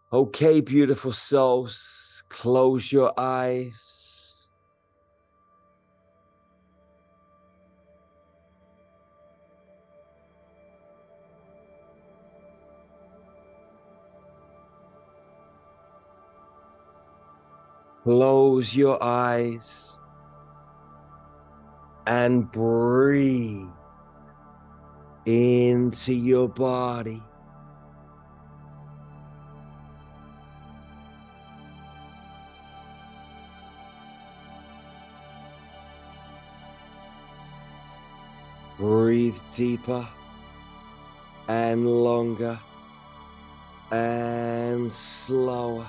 Okay, beautiful souls, close your eyes. Close your eyes and breathe into your body. Breathe deeper and longer and slower.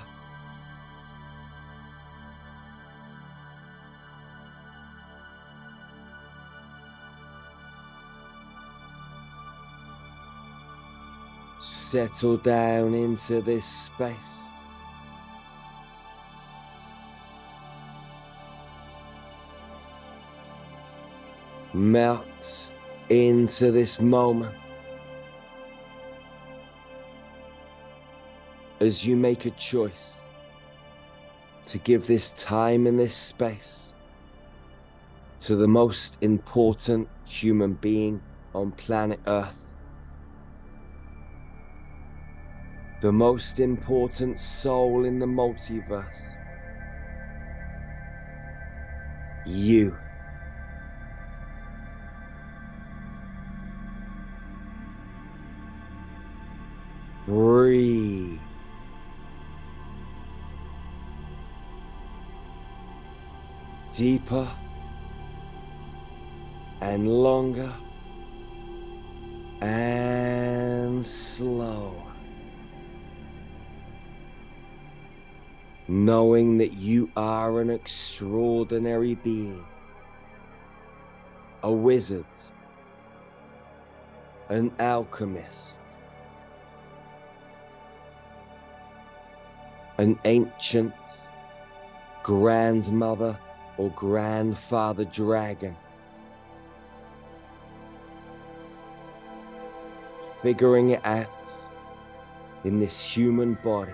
Settle down into this space. Melt into this moment as you make a choice to give this time and this space to the most important human being on planet Earth, the most important soul in the multiverse, you. Breathe. Deeper and longer and slower. Knowing that you are an extraordinary being, a wizard, an alchemist, an ancient grandmother or grandfather dragon, figuring it out in this human body.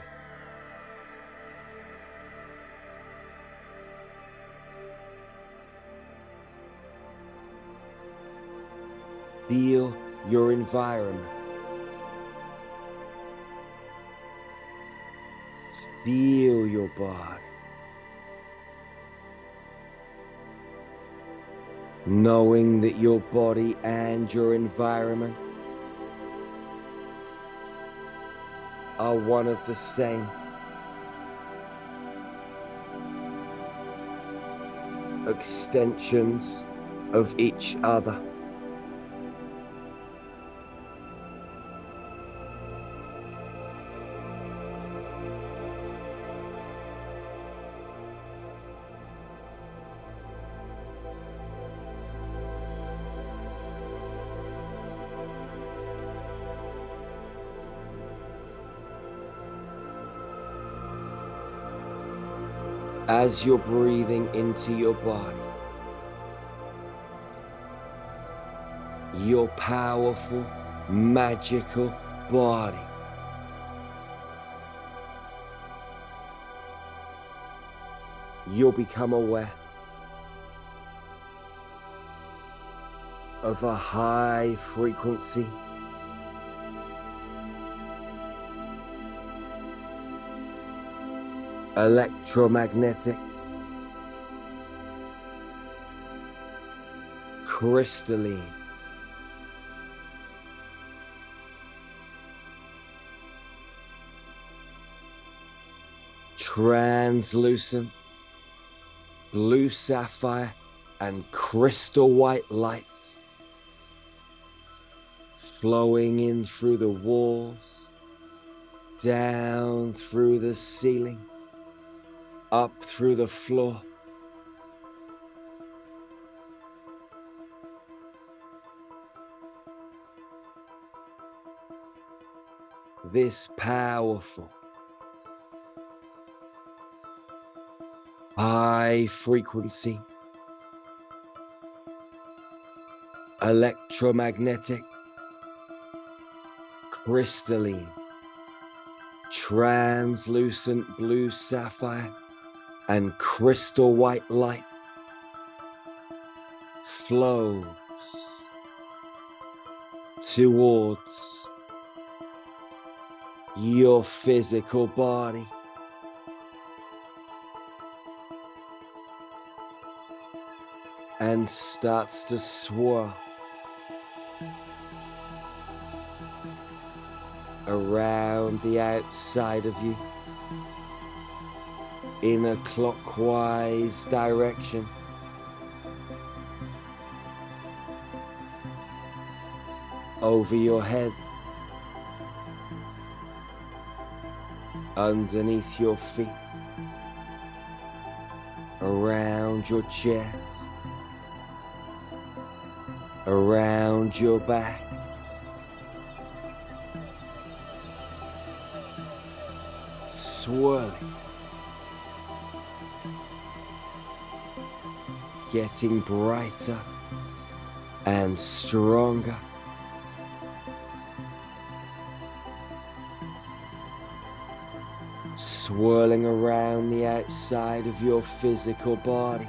Feel your environment. Feel your body. Knowing that your body and your environment are one of the same. Extensions of each other. As you're breathing into your body, your powerful, magical body you'll become aware of a high frequency electromagnetic, crystalline, translucent, blue sapphire and crystal white light flowing in through the walls, down through the ceiling, up through the floor. This powerful, high frequency, electromagnetic, crystalline, translucent blue sapphire and crystal white light flows towards your physical body. And starts to swirl around the outside of you in a clockwise direction. Over your head, underneath your feet, around your chest, around your back, swirling, getting brighter and stronger. Swirling around the outside of your physical body.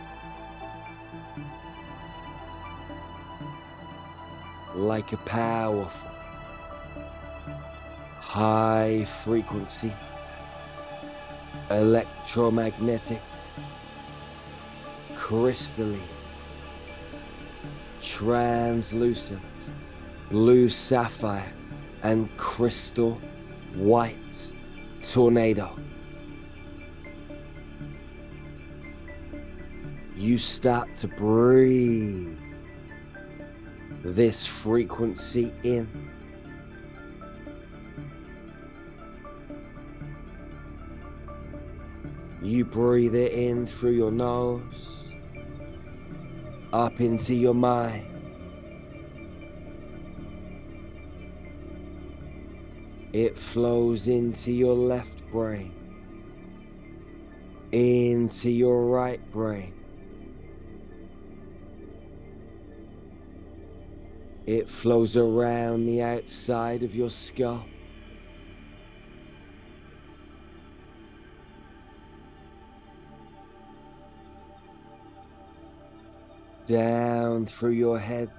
Like a powerful, high frequency, electromagnetic, crystalline, translucent, blue sapphire and crystal white tornado. You start to breathe this frequency in. You breathe it in through your nose, up into your mind. It flows into your left brain, into your right brain. It flows around the outside of your skull. Down through your head,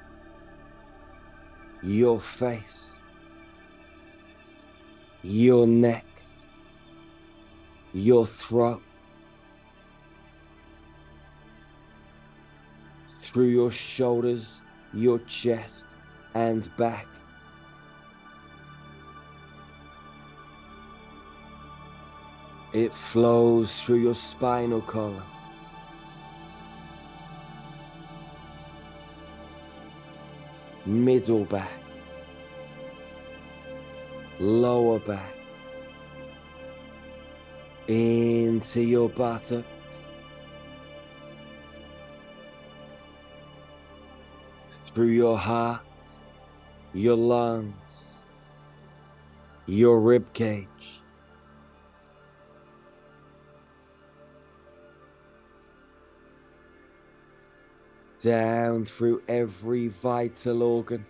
your face, your neck, your throat, through your shoulders, your chest and back. It flows through your spinal column, middle back, lower back, into your buttocks, through your heart, your lungs, your rib cage, down through every vital organ,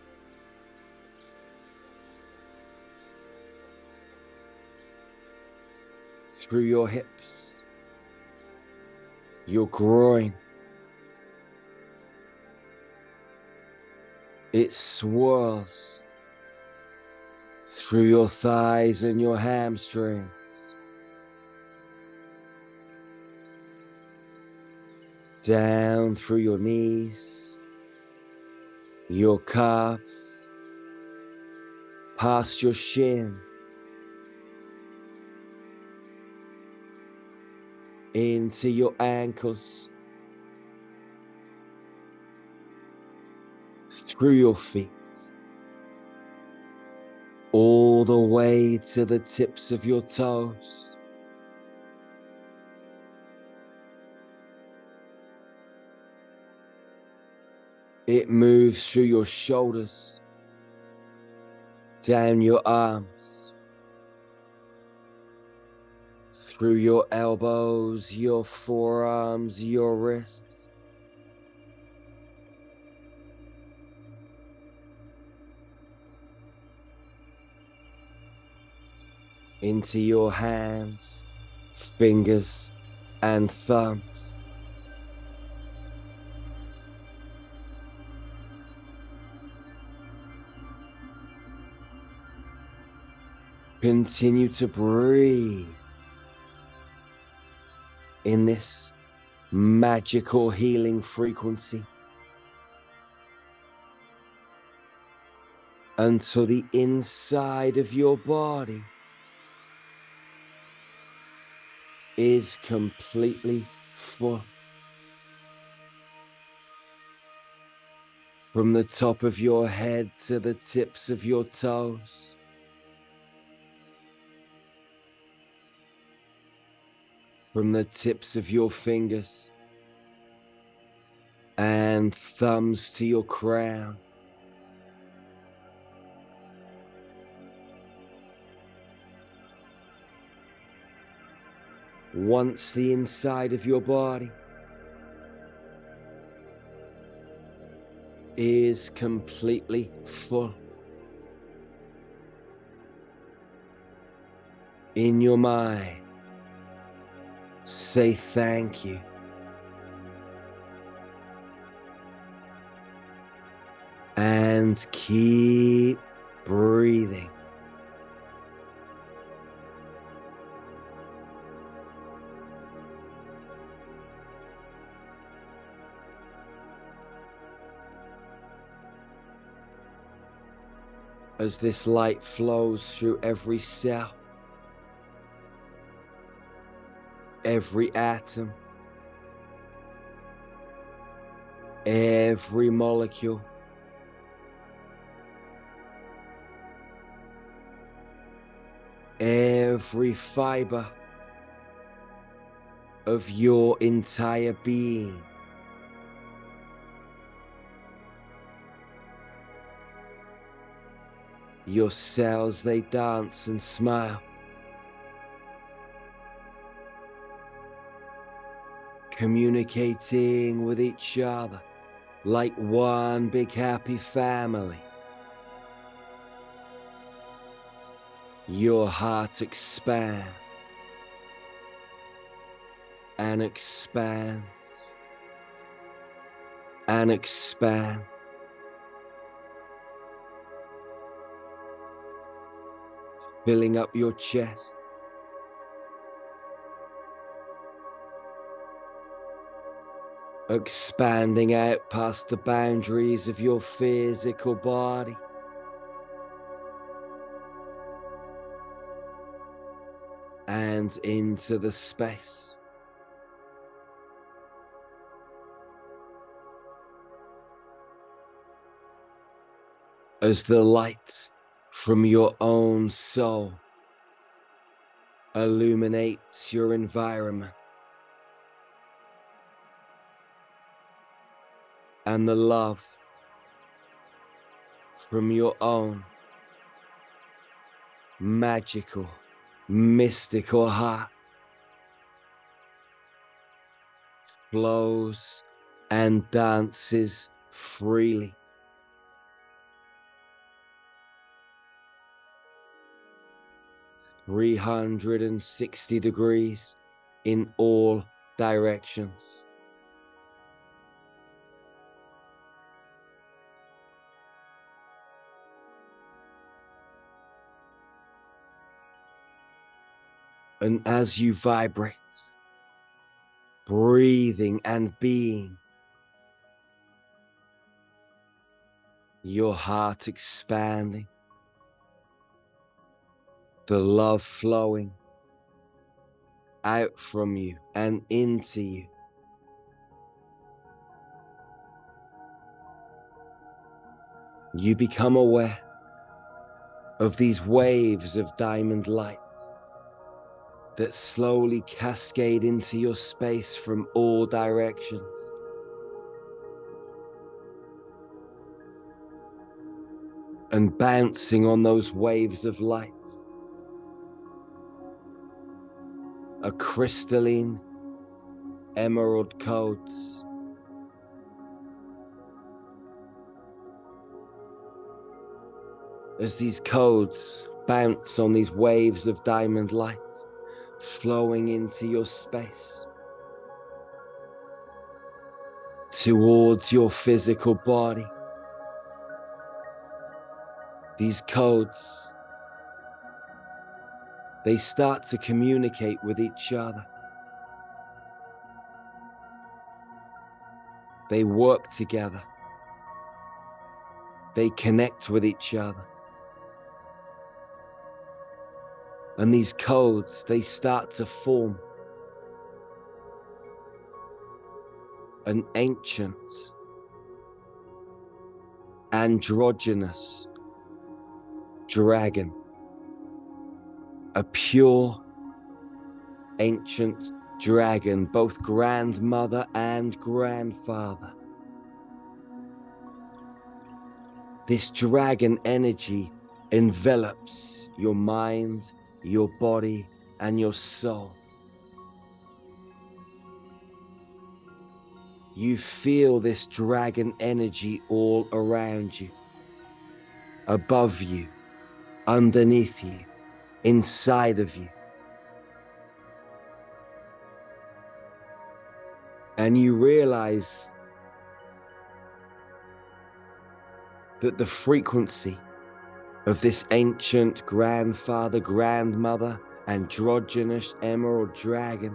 through your hips, your groin. It swirls through your thighs and your hamstrings, down through your knees, your calves, past your shin, into your ankles, through your feet, all the way to the tips of your toes. It moves through your shoulders, down your arms, through your elbows, your forearms, your wrists. into your hands, fingers, and thumbs. Continue to breathe in this magical healing frequency until the inside of your body is completely full. From the top of your head to the tips of your toes. From the tips of your fingers and thumbs to your crown. Once the inside of your body is completely full, in your mind, say thank you. And keep breathing. As this light flows through every cell, every atom, every molecule, every fiber of your entire being. Your cells, they dance and smile, communicating with each other like one big happy family. Your heart expands and expands and expands. Filling up your chest, expanding out past the boundaries of your physical body, and into the space. As the light from your own soul illuminates your environment, and the love from your own magical, mystical heart flows and dances freely. "360 degrees in all directions." And as you vibrate, breathing and being, your heart expanding, the love flowing out from you and into you. You become aware of these waves of diamond light that slowly cascade into your space from all directions. And bouncing on those waves of light are crystalline emerald codes. As these codes bounce on these waves of diamond light flowing into your space, towards your physical body. These codes, they start to communicate with each other. They work together. They connect with each other. And these codes, they start to form an ancient, androgynous dragon, a pure, ancient dragon, both grandmother and grandfather. This dragon energy envelops your mind, your body, and your soul. You feel this dragon energy all around you, above you, underneath you, inside of you. And you realize that the frequency of this ancient grandfather, grandmother, androgynous emerald dragon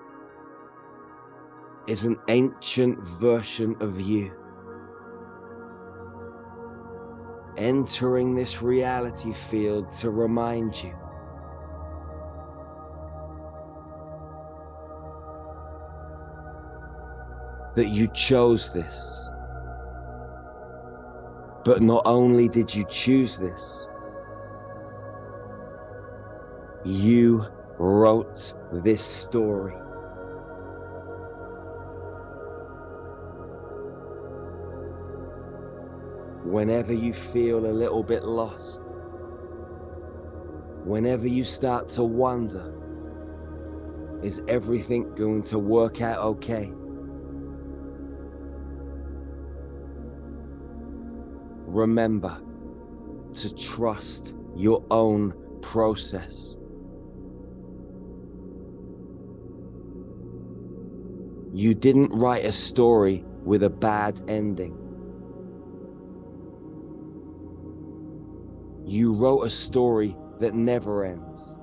is an ancient version of you, entering this reality field to remind you that you chose this. But not only did you choose this, you wrote this story. Whenever you feel a little bit lost, whenever you start to wonder, is everything going to work out okay? Remember to trust your own process. You didn't write a story with a bad ending. You wrote a story that never ends.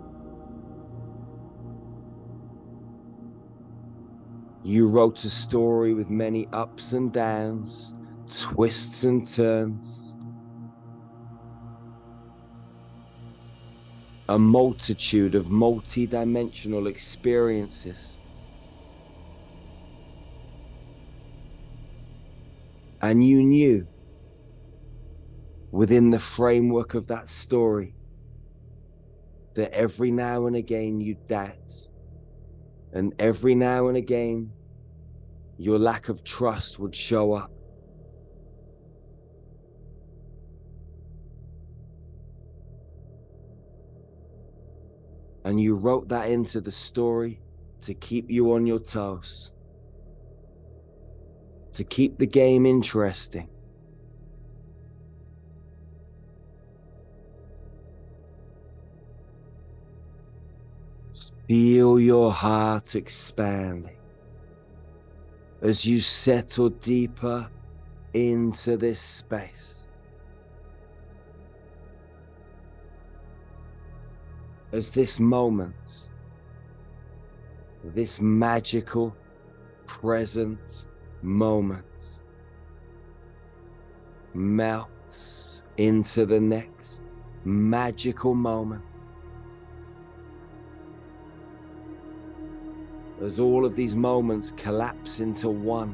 You wrote a story with many ups and downs, twists and turns, a multitude of multi-dimensional experiences. And you knew within the framework of that story that every now and again you'd doubt, and every now and again your lack of trust would show up. And you wrote that into the story to keep you on your toes, to keep the game interesting. Feel your heart expanding as you settle deeper into this space. As this moment, this magical present moment melts into the next magical moment. As all of these moments collapse into one.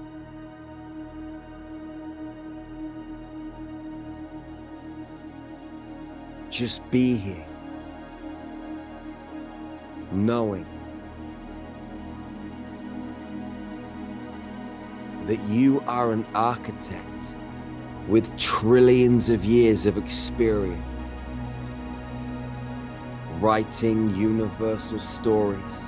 Just be here, knowing that you are an architect with trillions of years of experience, writing universal stories.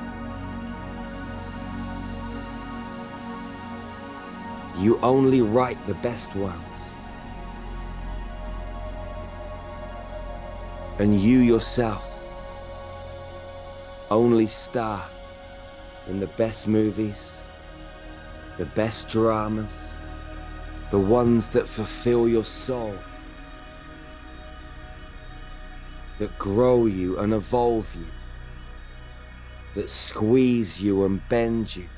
You only write the best ones. And you yourself only star in the best movies, the best dramas, the ones that fulfill your soul, that grow you and evolve you, that squeeze you and bend you.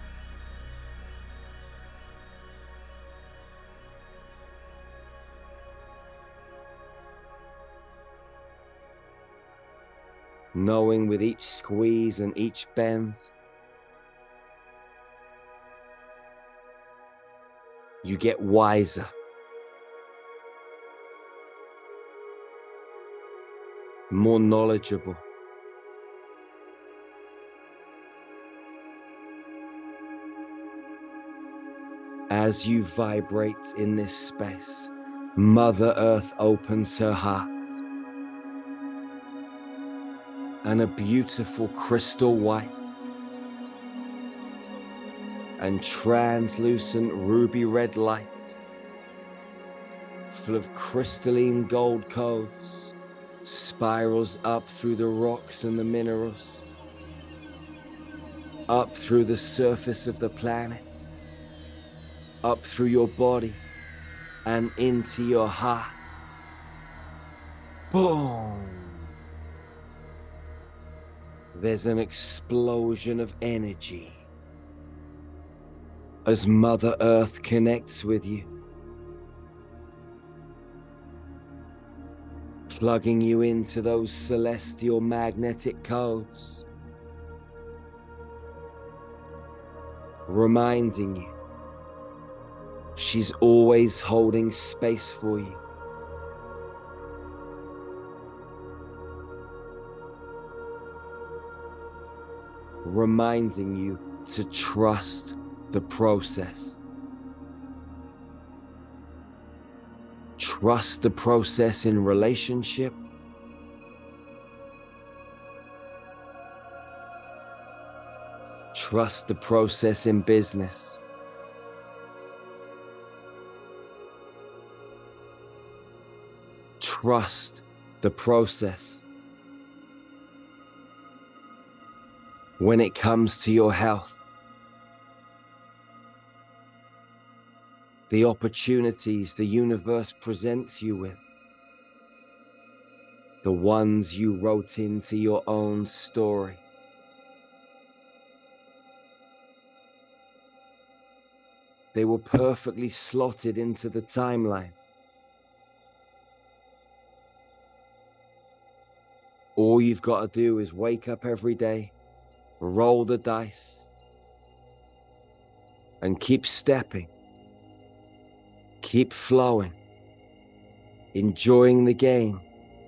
Knowing with each squeeze and each bend, you get wiser. More knowledgeable. As you vibrate in this space, Mother Earth opens her heart, and a beautiful crystal white and translucent ruby red light, full of crystalline gold codes, spirals up through the rocks and the minerals, up through the surface of the planet, up through your body and into your heart. Boom! There's an explosion of energy as Mother Earth connects with you, plugging you into those celestial magnetic codes, reminding you she's always holding space for you. Reminding you to trust the process. Trust the process in relationship. Trust the process in business. Trust the process when it comes to your health. The opportunities the universe presents you with, the ones you wrote into your own story. They were perfectly slotted into the timeline. All you've got to do is wake up every day, roll the dice, and keep stepping. Keep flowing, enjoying the game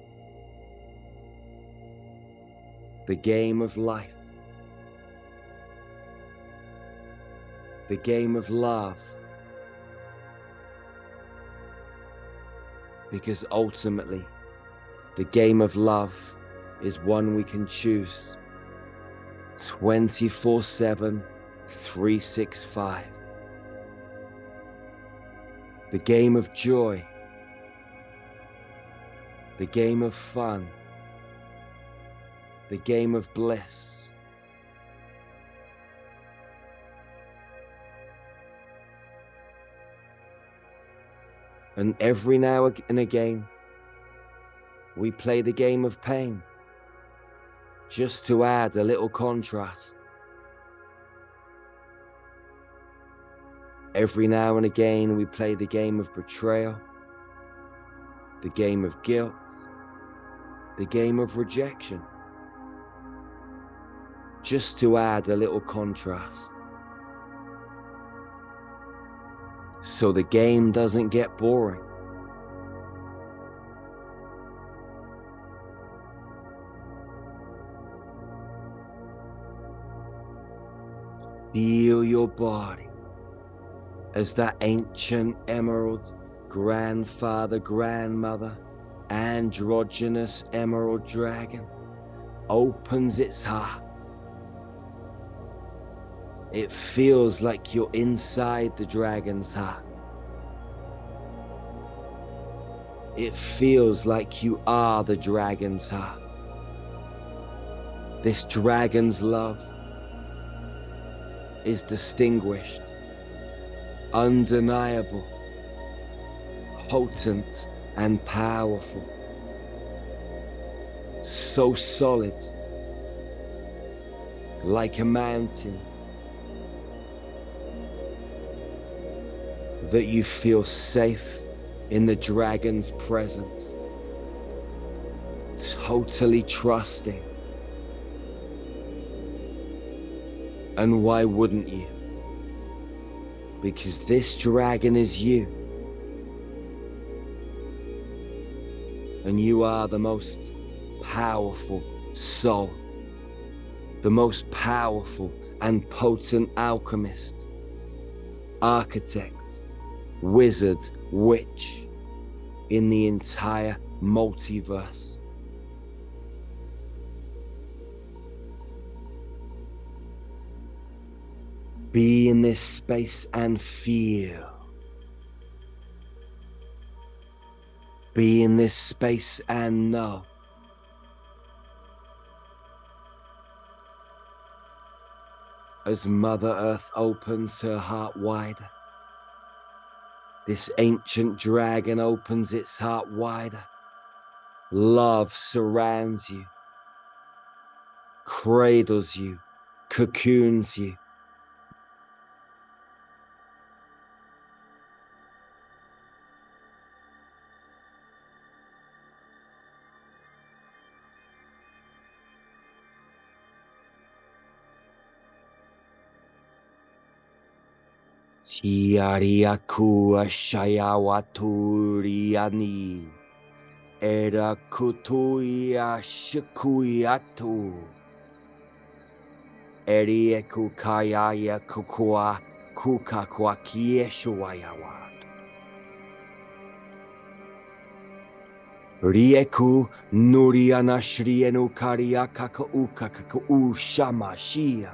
of life, the game of love, because ultimately the game of love is one we can choose 24/7, 365. The game of joy, the game of fun, the game of bliss. And every now and again, we play the game of pain, just to add a little contrast. Every now and again, we play the game of betrayal, the game of guilt, the game of rejection, just to add a little contrast. So the game doesn't get boring. Feel your body as that ancient emerald grandfather, grandmother, androgynous emerald dragon opens its heart. It feels like you're inside the dragon's heart. It feels like you are the dragon's heart. This dragon's love is distinguished, undeniable, potent and powerful. So solid, like a mountain, that you feel safe in the dragon's presence, totally trusting. And why wouldn't you? Because this dragon is you. And you are the most powerful soul, the most powerful and potent alchemist, architect, wizard, witch in the entire multiverse. Be in this space and feel. Be in this space and know. As Mother Earth opens her heart wider, this ancient dragon opens its heart wider. Love surrounds you, cradles you, cocoons you. Tiariaku ashayawaturiani. Era kutuia shikuiatu. Erieku kayaya kukua kukakwa kieshuayawa. Rieku nuriana shrienu kariakaka ukakaka ushamashia.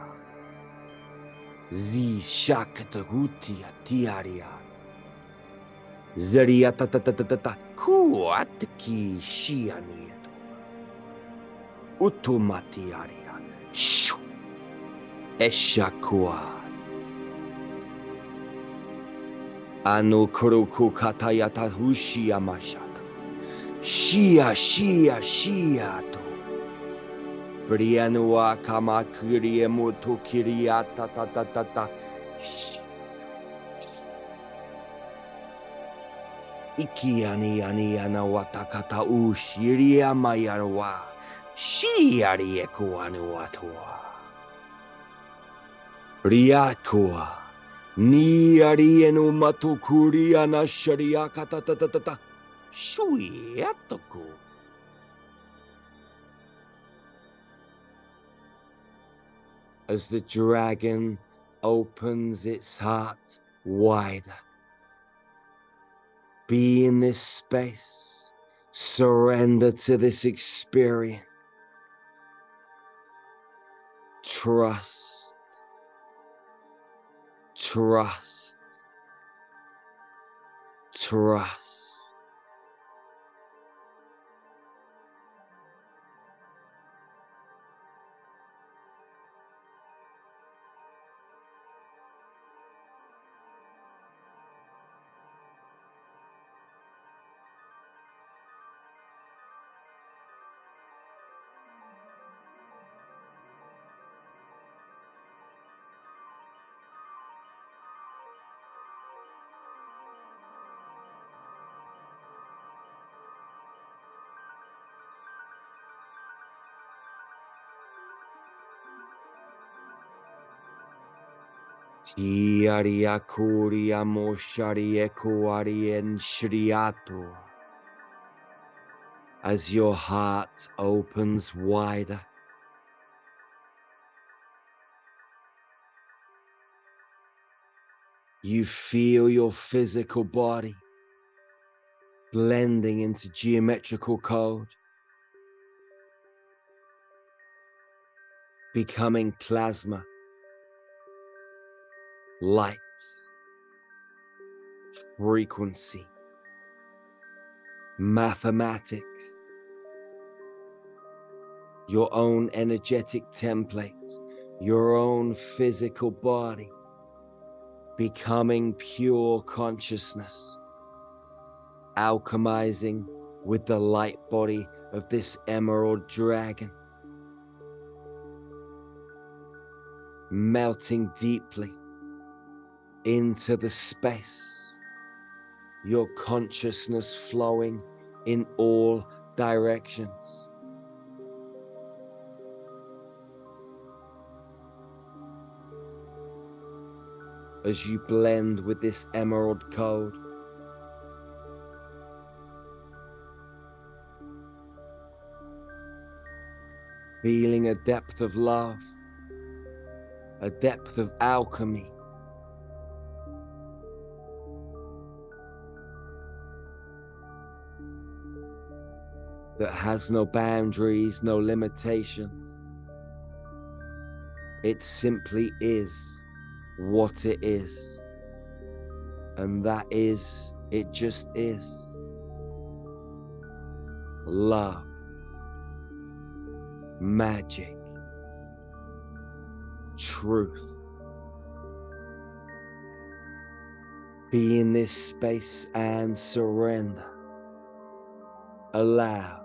Zi shakatarutia tiaria. Zeria tatatatata kuatki shianieto. Utumatiaria. Shu. Eshakua. Anu kuruku katayata hushia mashata. Shia to. Brianua kamakurie mutu kiriata ta. Ikiani ana watakata ushiria mayarwa. Shiarieku anuatua. Riakua. Ni arienu matukuria na shariakata ta. Shuiatoku. As the dragon opens its heart wider, be in this space, surrender to this experience, trust, trust, trust. Tiariakuria moshariekuarien shriato. As your heart opens wider, you feel your physical body blending into geometrical code, becoming plasma, light, frequency. mathematics, your own energetic templates, your own physical body, becoming pure consciousness, alchemizing with the light body of this emerald dragon, melting deeply into the space, your consciousness flowing in all directions. As you blend with this emerald code, feeling a depth of love, a depth of alchemy, that has no boundaries, no limitations. It simply is what it is. And that is, it just is. Love, magic, truth. Be in this space and surrender. Allow.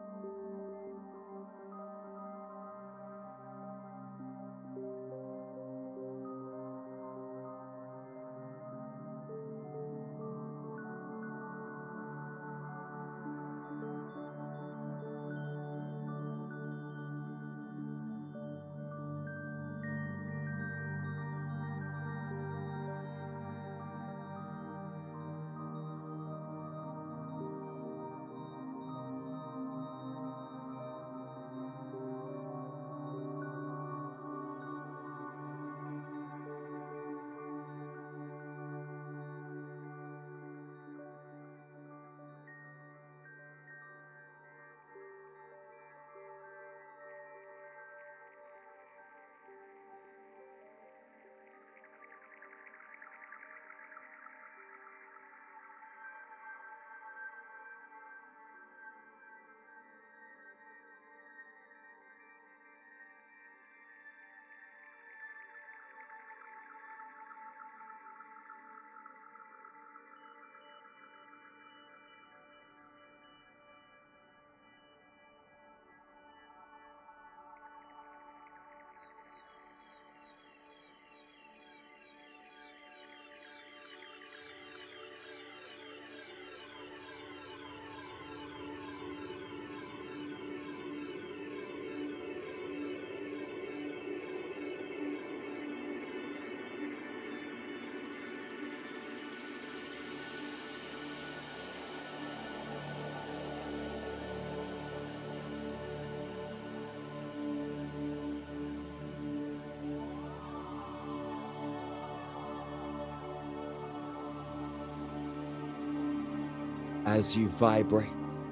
As you vibrate,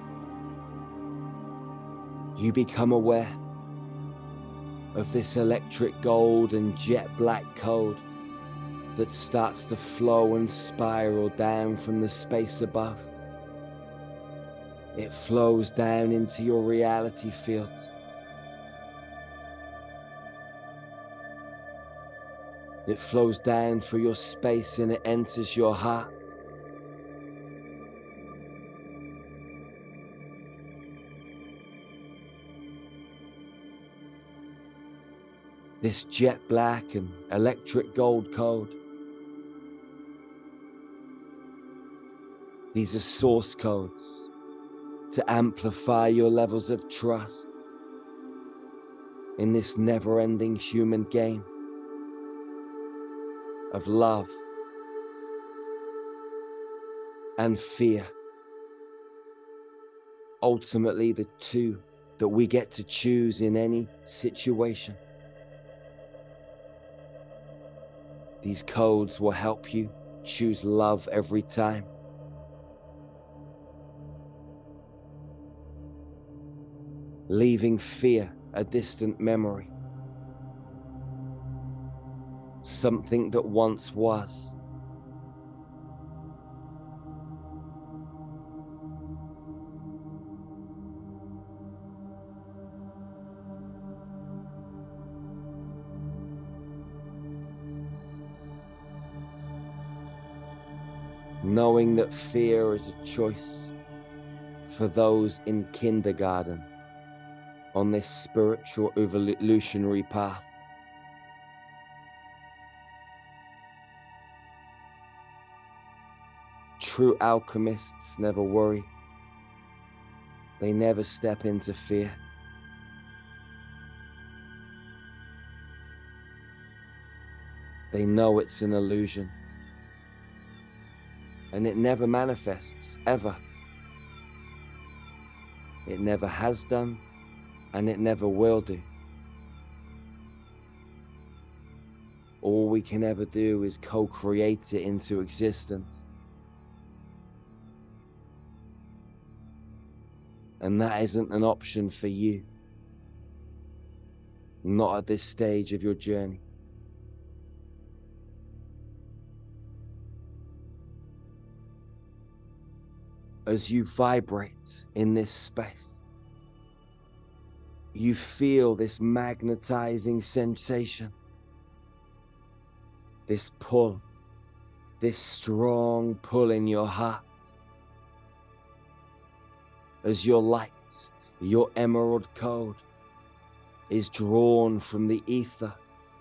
you become aware of this electric gold and jet black code that starts to flow and spiral down from the space above. It flows down into your reality field. It flows down through your space and it enters your heart. This jet black and electric gold code. These are source codes to amplify your levels of trust in this never-ending human game of love and fear. Ultimately, the two that we get to choose in any situation. These codes will help you choose love every time. Leaving fear a distant memory. Something that once was. knowing that fear is a choice for those in kindergarten on this spiritual evolutionary path. True alchemists never worry. They never step into fear. They know it's an illusion. And it never manifests, ever. It never has done, and it never will do. All we can ever do is co-create it into existence. And that isn't an option for you. Not at this stage of your journey. As you vibrate in this space, you feel this magnetizing sensation, this pull, this strong pull in your heart. As your light, your emerald code, is drawn from the ether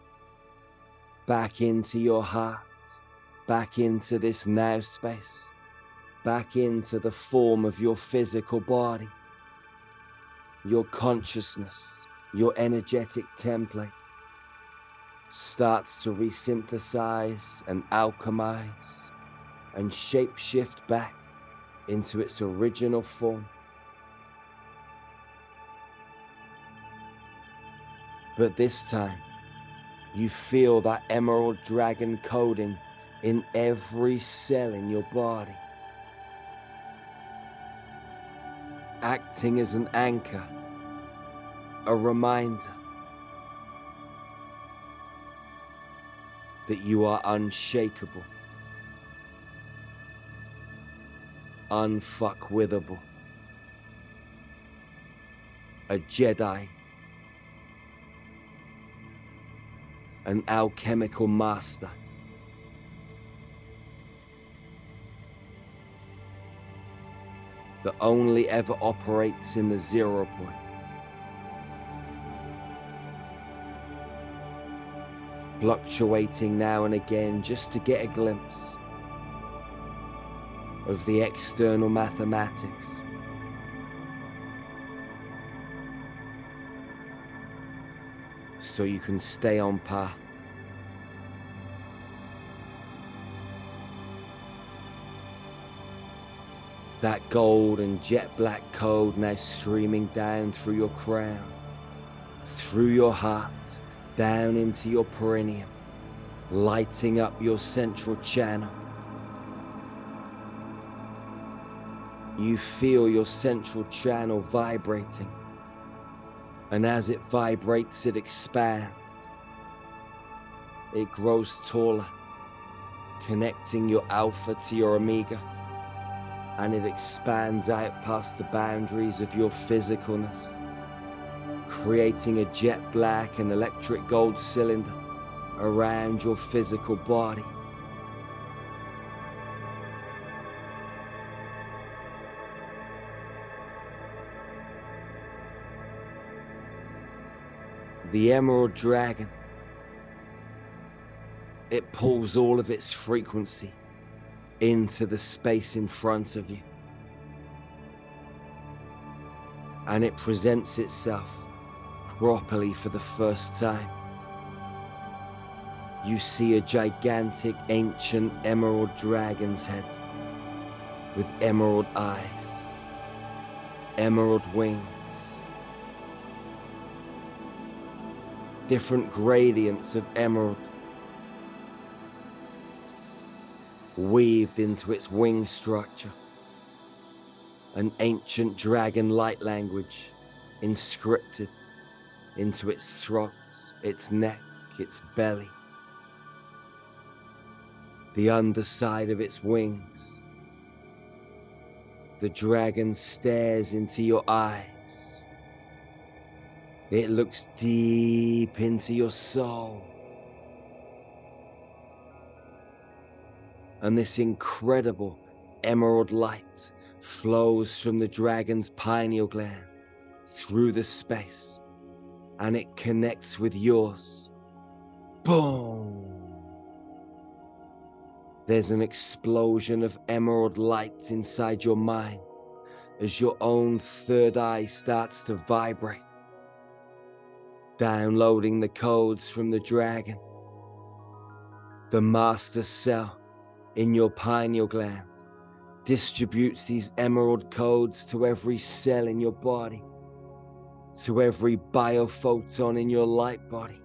back into your heart, back into this now space, back into the form of your physical body, your consciousness, your energetic template starts to resynthesize and alchemize and shapeshift back into its original form. But this time, you feel that emerald dragon coding in every cell in your body, acting as an anchor, a reminder that you are unshakable, unfuckwithable, a Jedi, an alchemical master. That only ever operates in the 0 point. Fluctuating now and again just to get a glimpse of the external mathematics. So you can stay on path. That gold and jet black code now streaming down through your crown, through your heart, down into your perineum, lighting up your central channel. You feel your central channel vibrating. And as it vibrates, it expands. It grows taller, connecting your alpha to your omega. And it expands out past the boundaries of your physicalness, creating a jet black and electric gold cylinder around your physical body. The emerald dragon, it pulls all of its frequency into the space in front of you. And it presents itself properly for the first time. You see a gigantic ancient emerald dragon's head with emerald eyes, emerald wings, different gradients of emerald weaved into its wing structure, an ancient dragon light language inscripted into its throat, its neck, its belly, the underside of its wings. The dragon stares into your eyes. It looks deep into your soul. and this incredible emerald light flows from the dragon's pineal gland through the space, and it connects with yours. Boom! There's an explosion of emerald light inside your mind as your own third eye starts to vibrate, downloading the codes from the dragon. The master cell in your pineal gland distributes these emerald codes to every cell in your body, to every biophoton in your light body.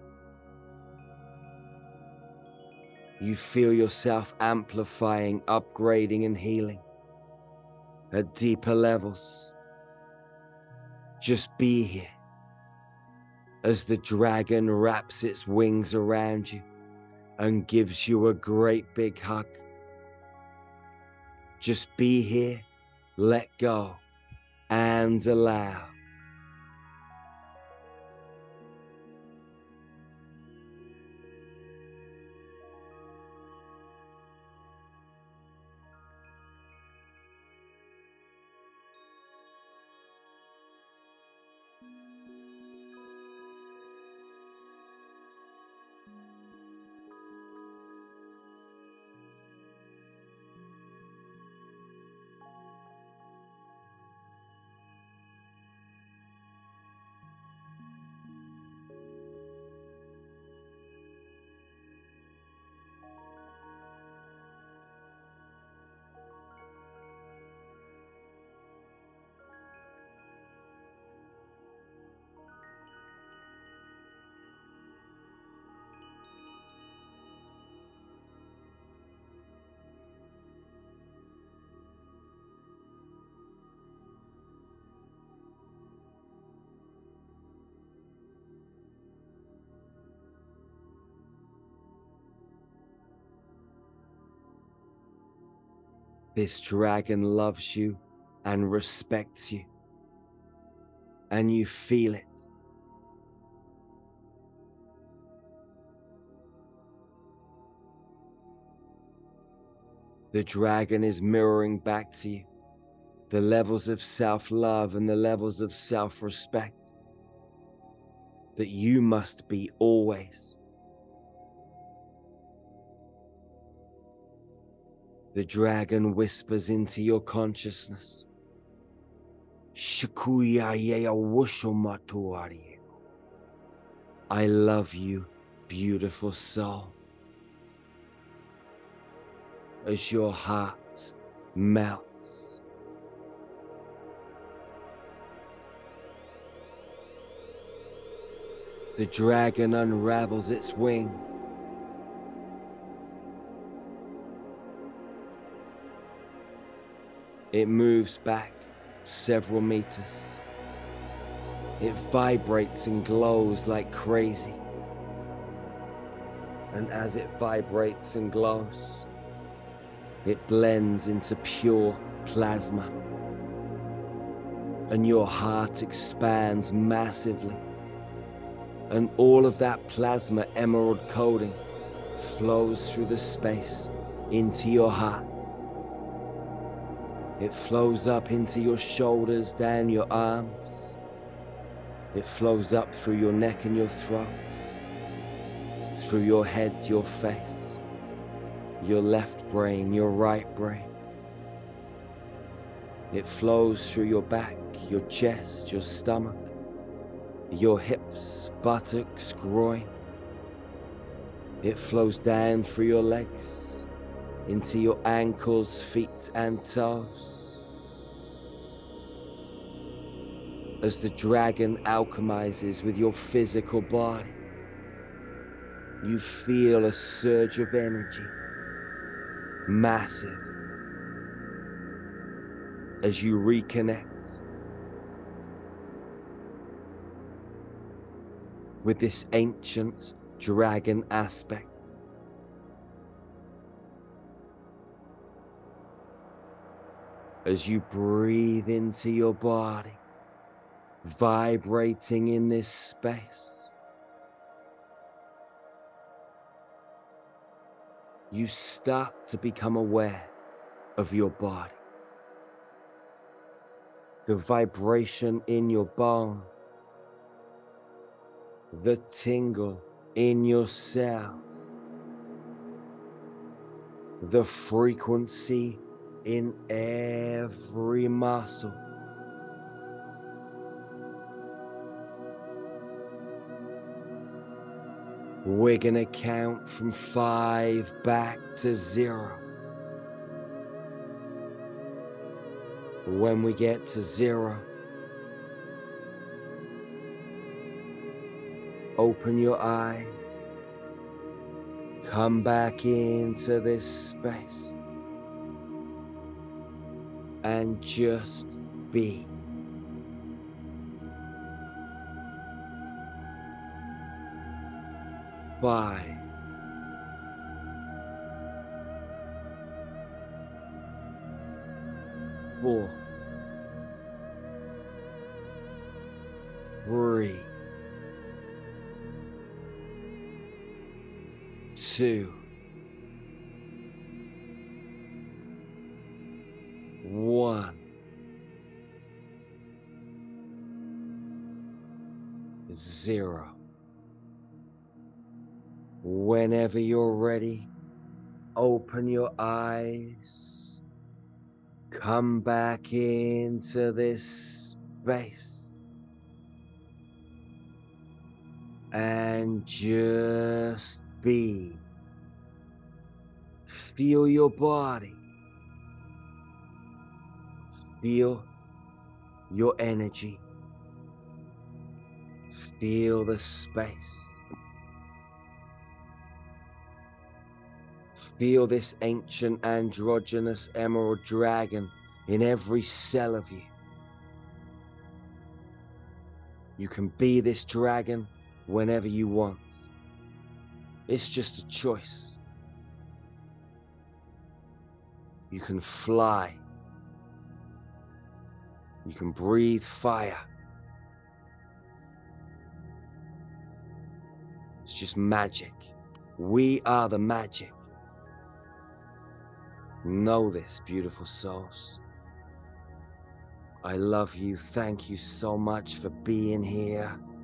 You feel yourself amplifying, upgrading, and healing at deeper levels. Just be here as the dragon wraps its wings around you and gives you a great big hug. Just be here, let go, and allow. This dragon loves you and respects you, and you feel it. The dragon is mirroring back to you the levels of self-love and the levels of self-respect that you must be always. The dragon whispers into your consciousness. I love you, beautiful soul. As your heart melts. The dragon unravels its wing. It moves back several meters. It vibrates and glows like crazy. And as it vibrates and glows, it blends into pure plasma. And your heart expands massively. And all of that plasma emerald coding flows through the space into your heart. It flows up into your shoulders, down your arms. It flows up through your neck and your throat, through your head, your face, your left brain, your right brain. It flows through your back, your chest, your stomach, your hips, buttocks, groin. It flows down through your legs, into your ankles, feet, and toes. As the dragon alchemizes with your physical body, you feel a surge of energy, massive, as you reconnect with this ancient dragon aspect. As you breathe into your body, vibrating in this space, you start to become aware of your body. The vibration in your bone, the tingle in your cells, the frequency in every muscle. We're gonna count from 5 back to 0. When we get to 0, open your eyes, come back into this space, and just be. 5, 4, 3, 2, 1, 0. Whenever you're ready, open your eyes, come back into this space, and just be. Feel your body. Feel your energy. Feel the space. Feel this ancient androgynous emerald dragon in every cell of you. You can be this dragon whenever you want. It's just a choice. You can fly. You can breathe fire. It's just magic. We are the magic. Know this, beautiful souls. I love you. Thank you so much for being here.